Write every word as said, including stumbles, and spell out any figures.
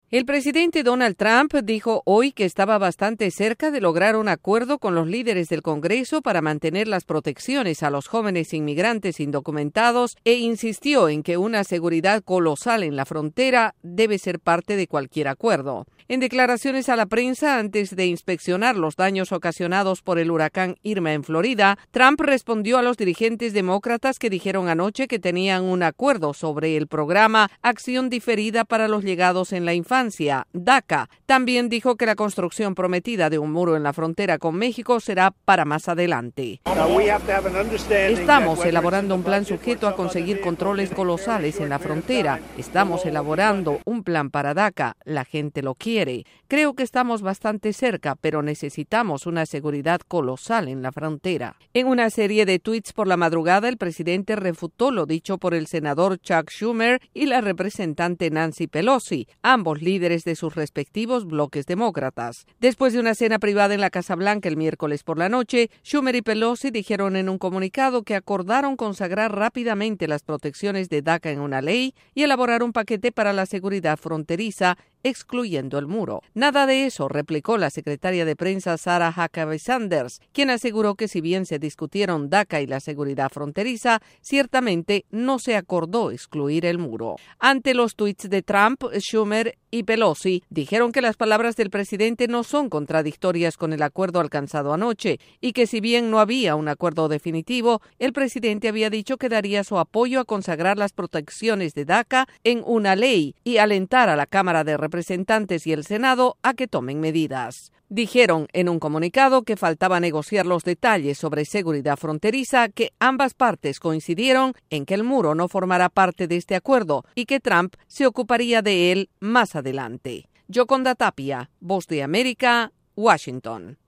El presidente Donald Trump dijo hoy que estaba bastante cerca de lograr un acuerdo con los líderes del Congreso para mantener las protecciones a los jóvenes inmigrantes indocumentados e insistió en que una seguridad colosal en la frontera debe ser parte de cualquier acuerdo. En declaraciones a la prensa antes de inspeccionar los daños ocasionados por el huracán Irma en Florida, Trump respondió a los dirigentes demócratas que dijeron anoche que tenían un acuerdo sobre el programa Acción Diferida para los Llegados en la Infancia, DACA. También dijo que la construcción prometida de un muro en la frontera con México será para más adelante. Estamos elaborando un plan sujeto a conseguir controles colosales en la frontera. Estamos elaborando un plan para DACA. La gente lo quiere. Creo que estamos bastante cerca, pero necesitamos una seguridad colosal en la frontera. En una serie de tweets por la madrugada, el presidente refutó lo dicho por el senador Chuck Schumer y la representante Nancy Pelosi, ambos líderes de sus respectivos bloques demócratas. Después de una cena privada en la Casa Blanca el miércoles por la noche, Schumer y Pelosi dijeron en un comunicado que acordaron consagrar rápidamente las protecciones de DACA en una ley y elaborar un paquete para la seguridad fronteriza, excluyendo el muro. Nada de eso, replicó la secretaria de prensa Sarah Huckabee Sanders, quien aseguró que si bien se discutieron DACA y la seguridad fronteriza, ciertamente no se acordó excluir el muro. Ante los tuits de Trump, Schumer y Pelosi dijeron que las palabras del presidente no son contradictorias con el acuerdo alcanzado anoche y que si bien no había un acuerdo definitivo, el presidente había dicho que daría su apoyo a consagrar las protecciones de DACA en una ley y alentar a la Cámara de Representantes y el Senado a que tomen medidas. Dijeron en un comunicado que faltaba negociar los detalles sobre seguridad fronteriza, que ambas partes coincidieron en que el muro no formará parte de este acuerdo y que Trump se ocuparía de él más adelante. Yoconda Tapia, Voz de América, Washington.